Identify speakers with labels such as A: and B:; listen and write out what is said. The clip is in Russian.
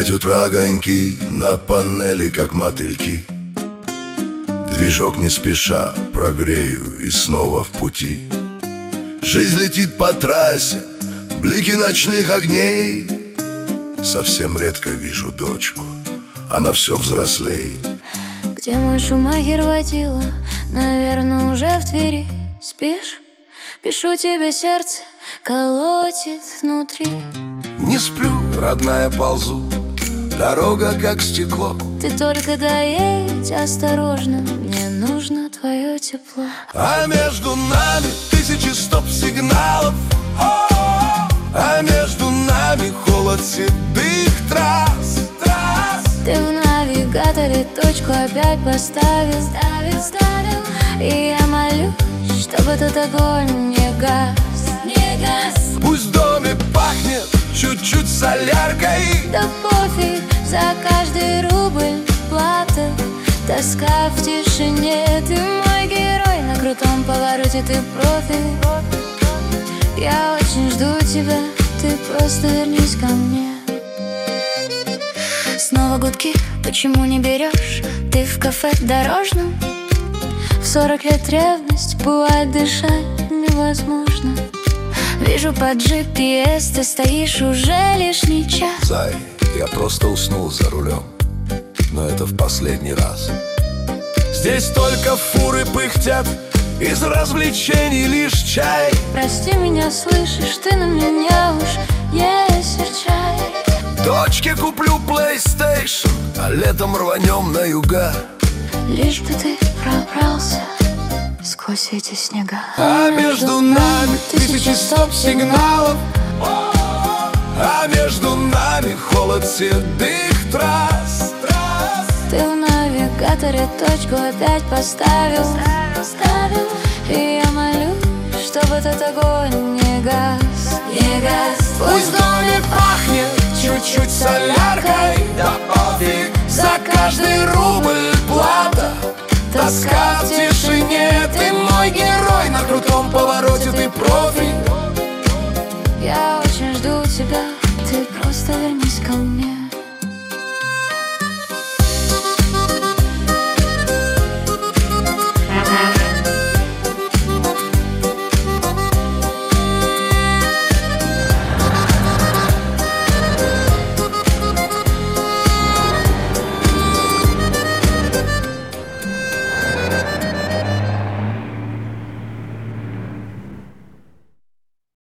A: Светят огоньки на панели, как мотыльки. Движок не спеша прогрею и снова в пути. Жизнь летит по трассе, блики ночных огней. Совсем редко вижу дочку, она все взрослеет.
B: Где мой шумахер водила? Наверное, уже в Твери. Спишь? Пишу тебе, сердце колотит внутри.
A: Не сплю, родная, ползу, дорога как стекло.
B: Ты только доедь осторожно, мне нужно твое тепло.
A: А между нами тысячи стоп-сигналов, а между нами холод седых трасс.
B: Ты в навигаторе точку опять поставил, и я молюсь, чтобы тот огонь не гас.
A: Пусть в доме пахнет чуть-чуть соляркой.
B: Да пофиг, за каждый рубль плата. Тоска в тишине, ты мой герой. На крутом повороте ты профи. Я очень жду тебя, ты просто вернись ко мне. Снова гудки, почему не берешь? Ты в кафе дорожном. В 40 лет ревность, бывает дышать невозможно. Вижу по GPS, ты стоишь уже лишний час.
A: Зай, я просто уснул за рулем, но это в последний раз. Здесь только фуры пыхтят, из развлечений лишь чай.
B: Прости меня, слышишь, ты на меня уж не серчай.
A: Дочке куплю PlayStation, а летом рванем на юга.
B: Лишь бы ты пробрался сквозь эти снега.
A: А между нами тысячи стоп-сигналов, а между нами холод седых трасс.
B: Ты в навигаторе точку опять поставил, и я молюсь, чтобы этот огонь не гас.
A: Пусть в доме пахнет чуть-чуть соляркой, да пофиг, за каждый рубль плата. Тоска в тишине, ты мой герой.